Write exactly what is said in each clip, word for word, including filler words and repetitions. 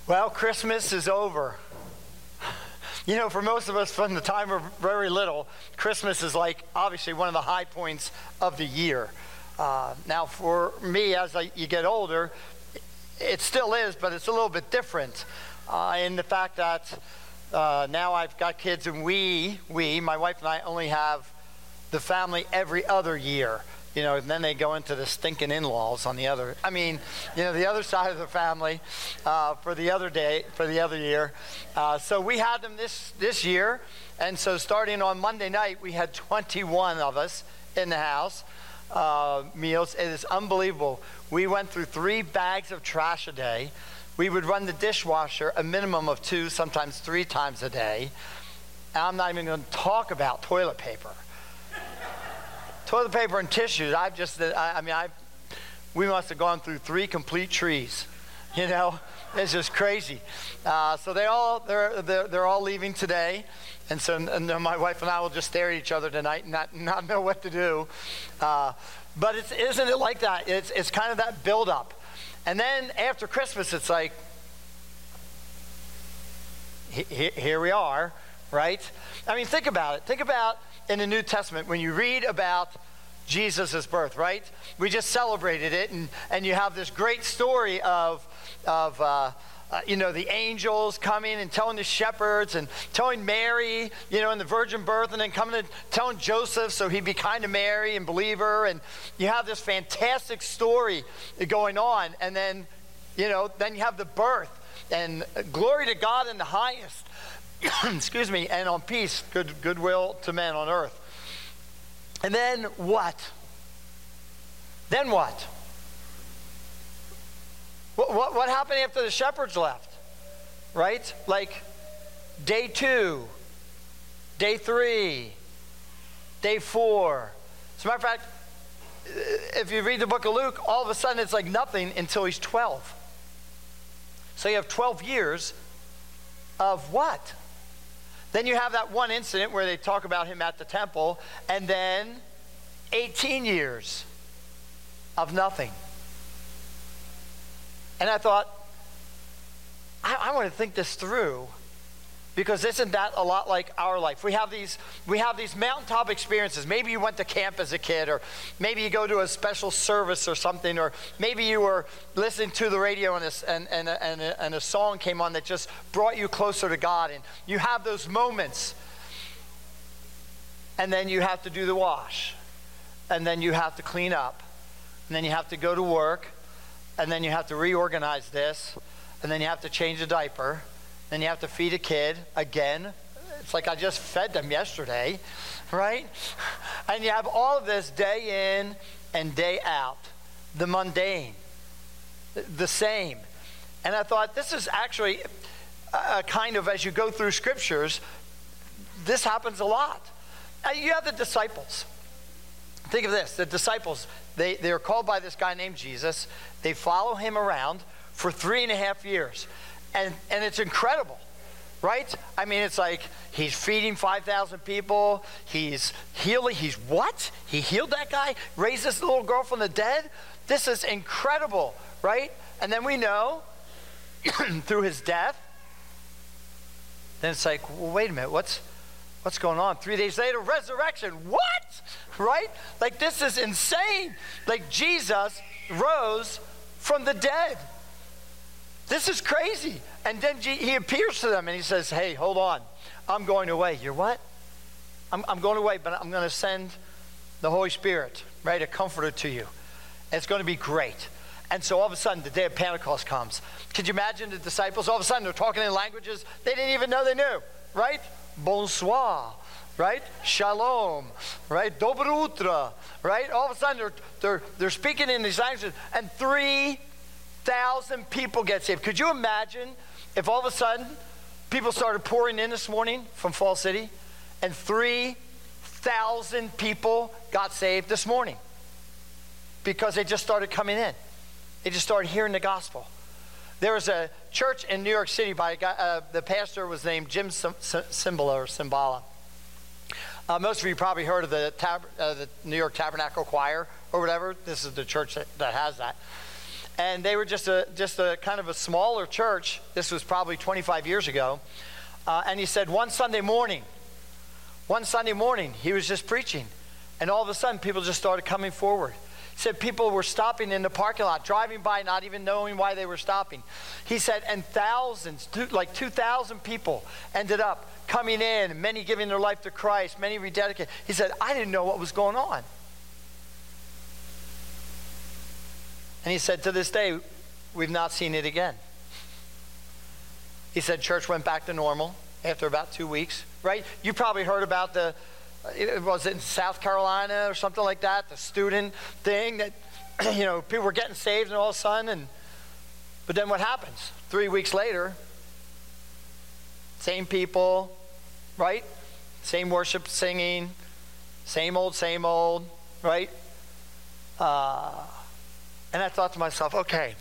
Well, Christmas is over. You know, for most of us from the time we're very little, Christmas is like obviously one of the high points of the year. Uh, now, for me, as I, you get older, it still is, but it's a little bit different uh, in the fact that uh, now I've got kids, and we, we, my wife and I, only have the family every other year. You know, and then they go into the stinking in-laws on the other, I mean, you know, the other side of the family uh, for the other day, for the other year. Uh, so we had them this, this year. And so starting on Monday night, we had twenty-one of us in the house, uh, meals. It is unbelievable. We went through three bags of trash a day. We would run the dishwasher a minimum of two, sometimes three times a day. And I'm not even going to talk about toilet paper. Toilet paper and tissues, I've just, I, I mean, I, we must have gone through three complete trees, you know? It's just crazy. Uh, so they all, they're, they're, they're all leaving today. And so and my wife and I will just stare at each other tonight and not, not know what to do. Uh, but it's, isn't it like that? It's, it's kind of that buildup. And then after Christmas, it's like, he, here we are, right? I mean, think about it. Think about in the New Testament, when you read about Jesus' birth, right? We just celebrated it, and, and you have this great story of, of uh, uh, you know, the angels coming and telling the shepherds and telling Mary, you know, in the virgin birth, and then coming and telling Joseph so he'd be kind to Mary and believe her. And you have this fantastic story going on, and then, you know, then you have the birth, and glory to God in the highest. Excuse me, and on peace, good goodwill to men on earth. And then what? Then what? What, what, what happened after the shepherds left? Right? Like day two, day three, day four. As a matter of fact, if you read the book of Luke, all of a sudden it's like nothing until he's twelve. So you have twelve years of what? Then you have that one incident where they talk about him at the temple, and then eighteen years of nothing. And I thought, I, I want to think this through, because isn't that a lot like our life? We have these we have these mountaintop experiences. Maybe you went to camp as a kid, or maybe you go to a special service or something, or maybe you were listening to the radio and a, and, and, a, and, a, and a song came on that just brought you closer to God. And you have those moments. And then you have to do the wash. And then you have to clean up. And then you have to go to work. And then you have to reorganize this. And then you have to change a diaper. Then you have to feed a kid again. It's like I just fed them yesterday, right? And you have all of this day in and day out, the mundane, the same. And I thought, this is actually a kind of, as you go through scriptures, this happens a lot. You have the disciples. Think of this, the disciples, they, they're called by this guy named Jesus. They follow him around for three and a half years. And and it's incredible, right? I mean, it's like he's feeding five thousand people. He's healing. He's what? He healed that guy? Raised this little girl from the dead? This is incredible, right? And then we know through his death, then it's like, well, wait a minute, what's what's going on? Three days later, resurrection. What? Right? Like, this is insane. Like, Jesus rose from the dead. This is crazy. And then he appears to them and he says, hey, hold on. I'm going away. You're what? I'm, I'm going away, but I'm going to send the Holy Spirit, right, a comforter to you. And it's going to be great. And so all of a sudden, the day of Pentecost comes. Could you imagine the disciples? All of a sudden, they're talking in languages they didn't even know they knew, right? Bonsoir, right? Shalom, right? Dobro utra, right? All of a sudden, they're, they're, they're speaking in these languages, and three thousand people get saved. Could you imagine if all of a sudden people started pouring in this morning from Fall City and three thousand people got saved this morning because they just started coming in. They just started hearing the gospel. There was a church in New York City by a guy, uh, the pastor was named Jim Cymbala or Cymbala. Uh, most of you probably heard of the, tab- uh, the New York Tabernacle Choir or whatever. This is the church that, that has that. And they were just a just a kind of a smaller church. This was probably twenty-five years ago. Uh, and he said one Sunday morning, one Sunday morning, he was just preaching. And all of a sudden, people just started coming forward. He said people were stopping in the parking lot, driving by, not even knowing why they were stopping. He said, and thousands, two, like two thousand people ended up coming in, many giving their life to Christ, many rededicated. He said, I didn't know what was going on. And he said, to this day, we've not seen it again. He said church went back to normal after about two weeks, right? You probably heard about the, it was in South Carolina or something like that, the student thing that, you know, people were getting saved and all of a sudden, and, but then what happens? Three weeks later, same people, right? Same worship, singing, same old, same old, right? Uh, And I thought to myself, okay,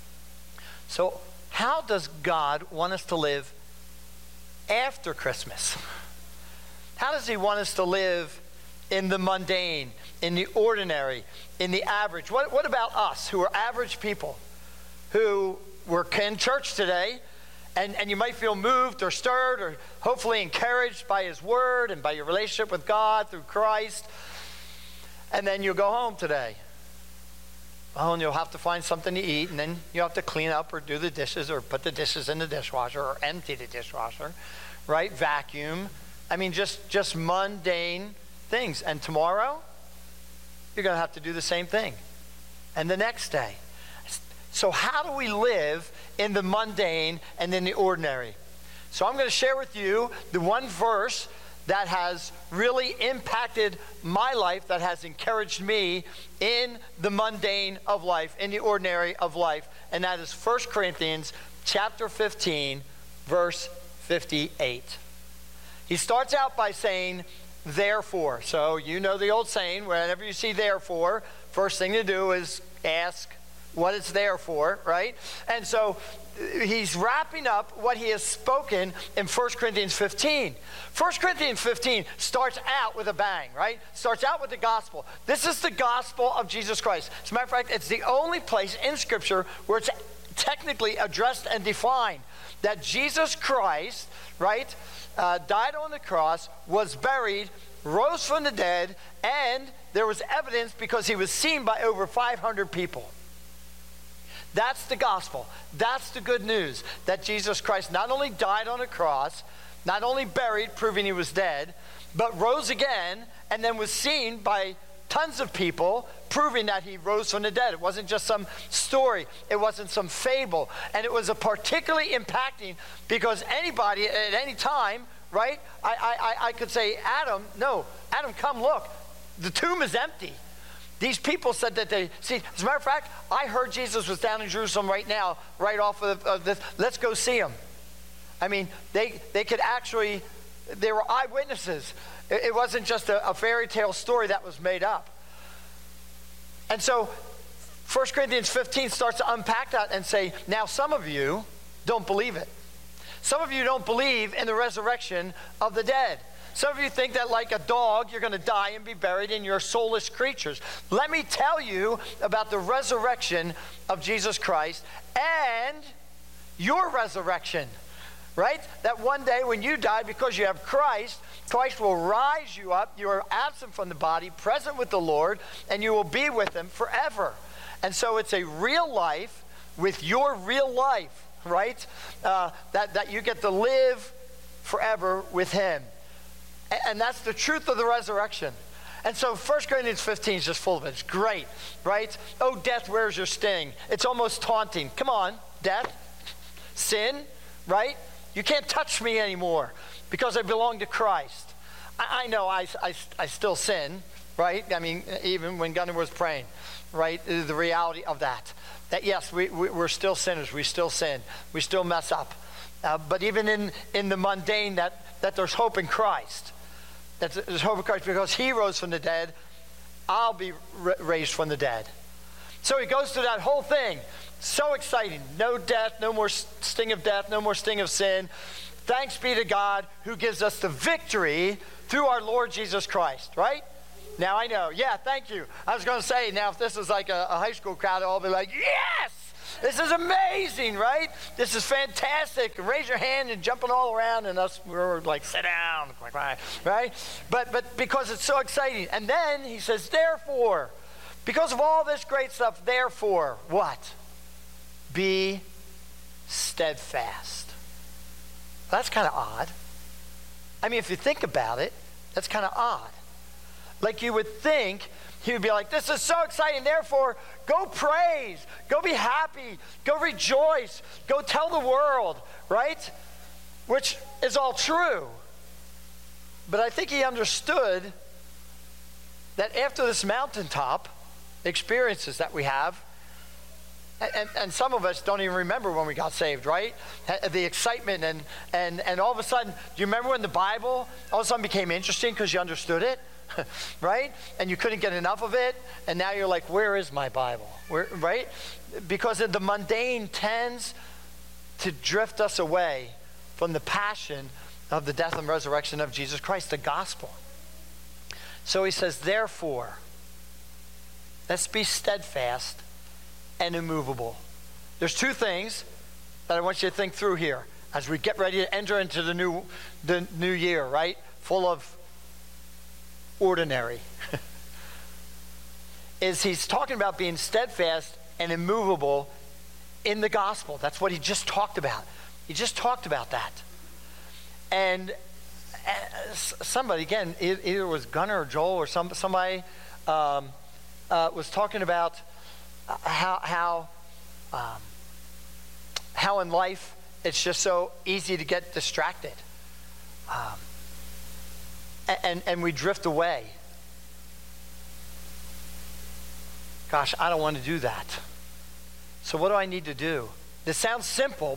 so how does God want us to live after Christmas? How does he want us to live in the mundane, in the ordinary, in the average? What, what about us who are average people who were in church today, and, and you might feel moved or stirred or hopefully encouraged by his word and by your relationship with God through Christ, and then you go home today. Oh, and you'll have to find something to eat, and then you have to clean up or do the dishes or put the dishes in the dishwasher or empty the dishwasher, right? Vacuum. I mean, just, just mundane things. And tomorrow, you're going to have to do the same thing. And the next day. So how do we live in the mundane and in the ordinary? So I'm going to share with you the one verse that has really impacted my life, that has encouraged me in the mundane of life, in the ordinary of life. And that is First Corinthians chapter fifteen, verse fifty-eight. He starts out by saying, therefore. So you know the old saying, whenever you see therefore, first thing to do is ask what it's there for, right? And so he's wrapping up what he has spoken in First Corinthians fifteen. First Corinthians fifteen starts out with a bang, right? Starts out with the gospel. This is the gospel of Jesus Christ. As a matter of fact, it's the only place in Scripture where it's technically addressed and defined that Jesus Christ, right, uh, died on the cross, was buried, rose from the dead, and there was evidence because he was seen by over five hundred people. That's the gospel. That's the good news, that Jesus Christ not only died on a cross, not only buried, proving he was dead, but rose again and then was seen by tons of people, proving that he rose from the dead. It wasn't just some story. It wasn't some fable. And it was a particularly impacting because anybody at any time, right, I, I, I could say, Adam, no, Adam, come look. The tomb is empty. These people said that they, see, as a matter of fact, I heard Jesus was down in Jerusalem right now, right off of, of this. Let's go see him. I mean, they they could actually, they were eyewitnesses. It, it wasn't just a, a fairy tale story that was made up. And so, First Corinthians fifteen starts to unpack that and say, now some of you don't believe it. Some of you don't believe in the resurrection of the dead. Some of you think that like a dog, you're going to die and be buried and you're soulless creatures. Let me tell you about the resurrection of Jesus Christ and your resurrection, right? That one day when you die, because you have Christ, Christ will rise you up. You are absent from the body, present with the Lord, and you will be with him forever. And so it's a real life with your real life, right? Uh, that, that you get to live forever with him. And that's the truth of the resurrection. And so First Corinthians fifteen is just full of it. It's great, right? Oh, death, where's your sting? It's almost taunting. Come on, death, sin, right? You can't touch me anymore because I belong to Christ. I, I know I, I, I still sin, right? I mean, even when Gunnar was praying, right? The reality of that. That yes, we, we, we're still sinners. We still sin. We still mess up. Uh, but even in, in the mundane, that, that there's hope in Christ. That there's hope in Christ because he rose from the dead. I'll be ra- raised from the dead. So he goes through that whole thing. So exciting. No death, no more sting of death, no more sting of sin. Thanks be to God who gives us the victory through our Lord Jesus Christ, right? Now I know. Yeah, thank you. I was going to say, now if this was like a, a high school crowd, they'll all be like, yes! This is amazing, right? This is fantastic. Raise your hand and jumping all around, and us, we're like, sit down, right? But, but because it's so exciting. And then he says, therefore, because of all this great stuff, therefore, what? Be steadfast. That's kind of odd. I mean, if you think about it, that's kind of odd. Like you would think he would be like, this is so exciting, therefore, go praise, go be happy, go rejoice, go tell the world, right? Which is all true. But I think he understood that after this mountaintop experiences that we have, and, and some of us don't even remember when we got saved, right? The excitement and, and, and all of a sudden, do you remember when the Bible all of a sudden became interesting because you understood it? Right? And you couldn't get enough of it, and now you're like, where is my Bible? Where, right? Because the mundane tends to drift us away from the passion of the death and resurrection of Jesus Christ, the gospel. So he says, therefore, let's be steadfast and immovable. There's two things that I want you to think through here as we get ready to enter into the new, the new year, right? Full of ordinary. Is he's talking about being steadfast and immovable in the gospel. That's what he just talked about. He just talked about that. And uh, somebody, again, either it was Gunnar or Joel or some, somebody um, uh, was talking about how how um, how in life it's just so easy to get distracted. Um, And, and we drift away. Gosh, I don't want to do that. So what do I need to do? This sounds simple,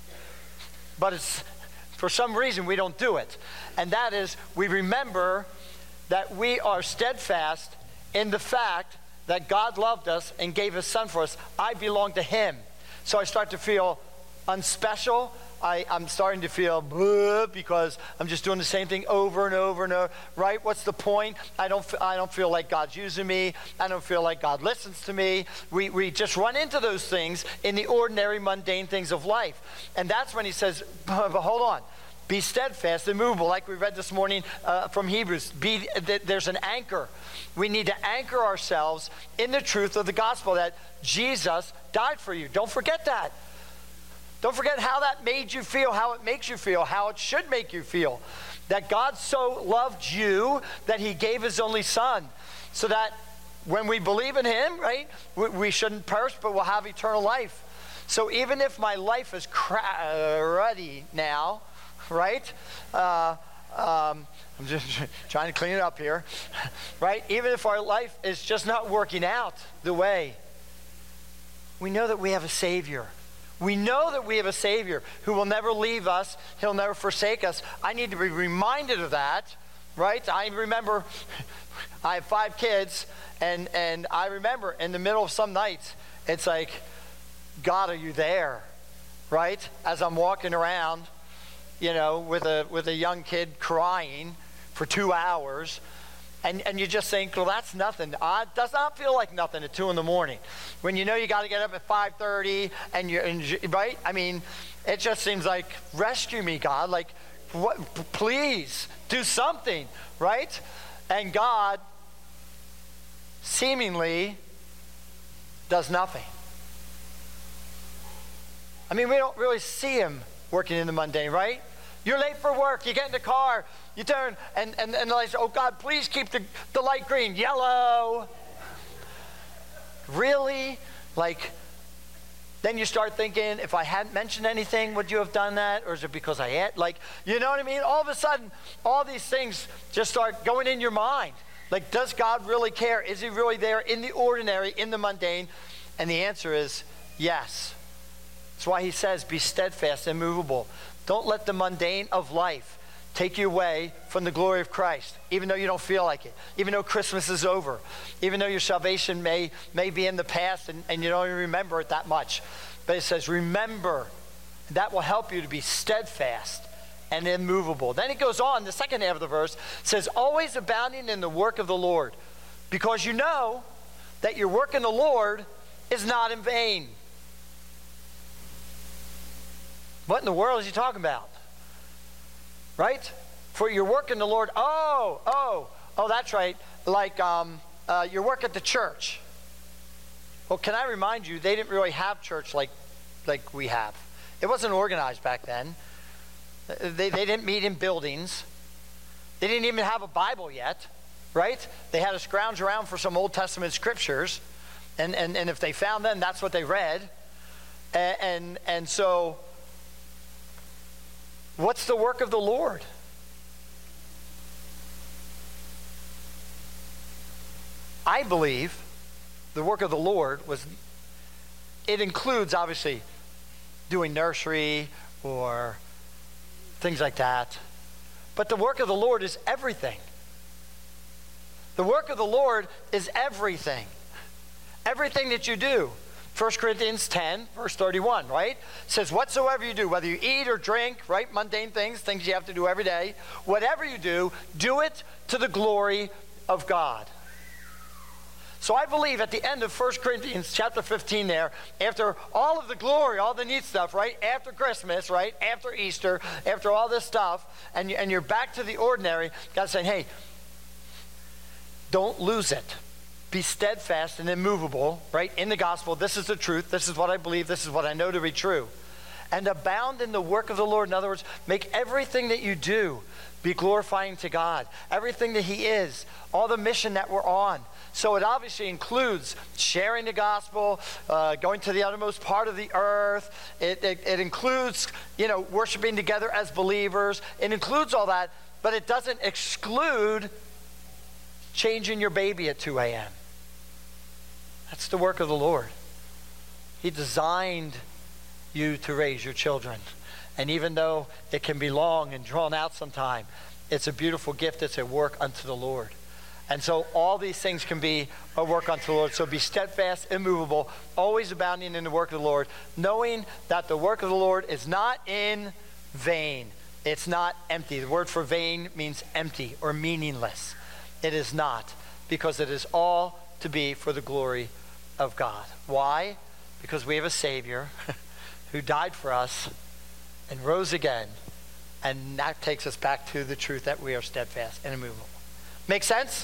but it's for some reason we don't do it. And that is, we remember that we are steadfast in the fact that God loved us and gave his son for us. I belong to him. So I start to feel unspecial. I, I'm starting to feel bleh because I'm just doing the same thing over and over and over, right? What's the point? I don't, I don't feel like God's using me. I don't feel like God listens to me. We, we just run into those things in the ordinary, mundane things of life. And that's when he says, but hold on, be steadfast and immovable, like we read this morning uh, from Hebrews. Be, th- there's an anchor. We need to anchor ourselves in the truth of the gospel that Jesus died for you. Don't forget that. Don't forget how that made you feel, how it makes you feel, how it should make you feel. That God so loved you that he gave his only son. So that when we believe in him, right, we, we shouldn't perish, but we'll have eternal life. So even if my life is cruddy now, right, uh, um, I'm just trying to clean it up here, right? Even if our life is just not working out the way, we know that we have a Savior. We know that we have a Savior who will never leave us. He'll never forsake us. I need to be reminded of that, right? I remember, I have five kids, and, and I remember in the middle of some nights, it's like, God, are you there, right? As I'm walking around, you know, with a with a young kid crying for two hours, And and you just think, well, that's nothing. Uh, it does not feel like nothing at two in the morning. When you know you got to get up at five thirty, and you're, and, right? I mean, it just seems like, rescue me, God. Like, what? Please, do something, right? And God seemingly does nothing. I mean, we don't really see him working in the mundane, right? You're late for work, you get in the car, you turn, and, and, and like, oh God, please keep the, the light green, yellow. Really? Like, then you start thinking, if I hadn't mentioned anything, would you have done that? Or is it because I had, like, you know what I mean? All of a sudden, all these things just start going in your mind. Like, does God really care? Is he really there in the ordinary, in the mundane? And the answer is yes. That's why he says, be steadfast and immovable. Don't let the mundane of life take you away from the glory of Christ, even though you don't feel like it, even though Christmas is over, even though your salvation may, may be in the past and, and you don't even remember it that much. But it says, remember, that will help you to be steadfast and immovable. Then it goes on, the second half of the verse says, always abounding in the work of the Lord, because you know that your work in the Lord is not in vain. What in the world is he talking about? Right? For your work in the Lord. Oh, oh, oh, that's right. Like um, uh, your work at the church. Well, can I remind you, they didn't really have church like, like we have. It wasn't organized back then. They, they didn't meet in buildings. They didn't even have a Bible yet, right? They had to scrounge around for some Old Testament scriptures. And, and, and if they found them, that's what they read. And, and, and so, what's the work of the Lord? I believe the work of the Lord was, it includes, obviously, doing nursery or things like that. But the work of the Lord is everything. The work of the Lord is everything. Everything that you do. First Corinthians ten, verse thirty-one, right? It says, whatsoever you do, whether you eat or drink, right? Mundane things, things you have to do every day. Whatever you do, do it to the glory of God. So I believe at the end of First Corinthians chapter fifteen there, after all of the glory, all the neat stuff, right? After Christmas, right? After Easter, after all this stuff, and, you, and you're back to the ordinary, God's saying, hey, don't lose it. Be steadfast and immovable, right? In the gospel, this is the truth. This is what I believe. This is what I know to be true. And abound in the work of the Lord. In other words, make everything that you do be glorifying to God. Everything that he is. All the mission that we're on. So it obviously includes sharing the gospel, uh, going to the uttermost part of the earth. It, it, it includes, you know, worshiping together as believers. It includes all that, but it doesn't exclude changing your baby at two a.m. That's the work of the Lord. He designed you to raise your children. And even though it can be long and drawn out sometime, it's a beautiful gift. It's a work unto the Lord. And so all these things can be a work unto the Lord. So be steadfast, immovable, always abounding in the work of the Lord, knowing that the work of the Lord is not in vain. It's not empty. The word for vain means empty or meaningless. It is not, because it is all to be for the glory of God. Why? Because we have a Savior who died for us and rose again, and that takes us back to the truth that we are steadfast and immovable. Make sense?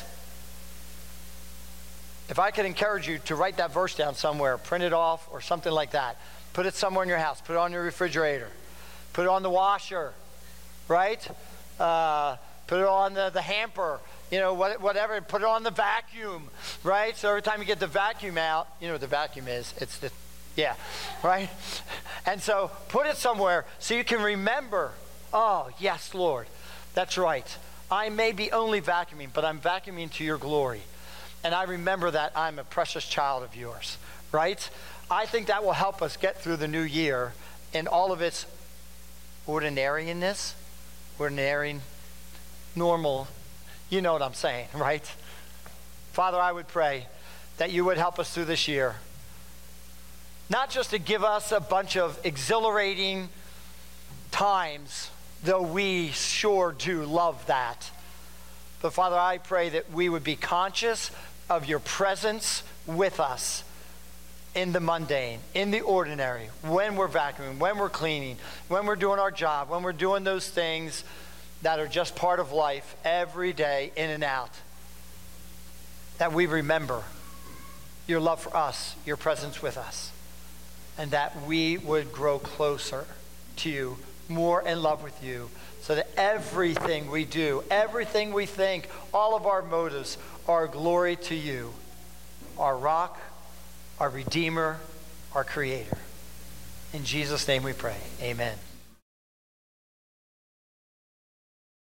If I could encourage you to write that verse down somewhere, print it off or something like that, put it somewhere in your house, put it on your refrigerator, put it on the washer, right? Uh, put it on the, the hamper, you know, what, whatever, put it on the vacuum, right? So every time you get the vacuum out, you know what the vacuum is, it's the, yeah, right? And so put it somewhere so you can remember, oh, yes, Lord, that's right. I may be only vacuuming, but I'm vacuuming to your glory. And I remember that I'm a precious child of yours, right? I think that will help us get through the new year in all of its ordinariness, ordinary, normal, you know what I'm saying, right? Father, I would pray that you would help us through this year. Not just to give us a bunch of exhilarating times, though we sure do love that. But Father, I pray that we would be conscious of your presence with us in the mundane, in the ordinary, when we're vacuuming, when we're cleaning, when we're doing our job, when we're doing those things that are just part of life every day, in and out. That we remember your love for us, your presence with us, and that we would grow closer to you, more in love with you, so that everything we do, everything we think, all of our motives are glory to you, our rock, our Redeemer, our Creator. In Jesus' name we pray, amen.